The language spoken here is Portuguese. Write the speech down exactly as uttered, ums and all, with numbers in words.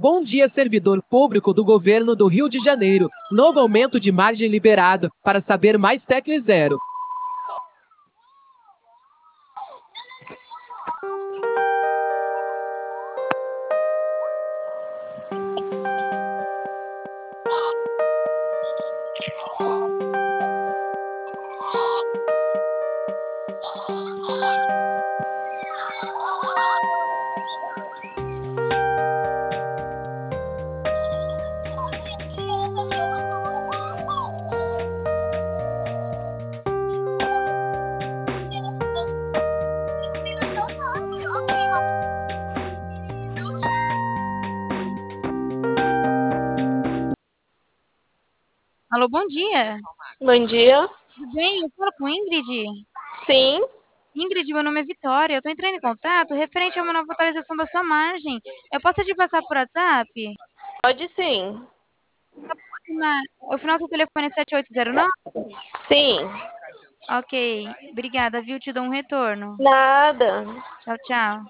Bom dia, servidor público do governo do Rio de Janeiro. Novo aumento de margem liberado. Para saber mais, tecle zero. Alô, bom dia. Bom dia. Tudo bem? Eu falo com Ingrid. Sim, Ingrid, meu nome é Vitória. Eu estou entrando em contato referente a uma nova atualização da sua margem. Eu posso te passar por WhatsApp? pode sim. Na- O final do seu telefone é sete oito zero nove? Sim. Ok. Obrigada, viu? Te dou um retorno. Nada. Tchau, tchau.